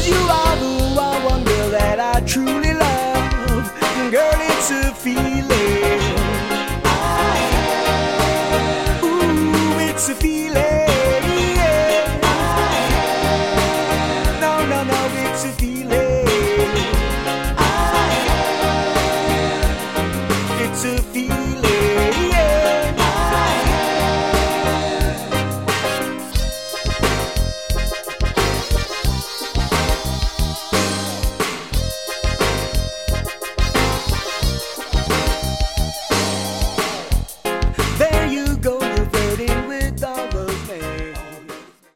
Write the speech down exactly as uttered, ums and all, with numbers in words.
You are the one wonder that I truly love. Girl, it's a feeling. Ooh, it's a feeling.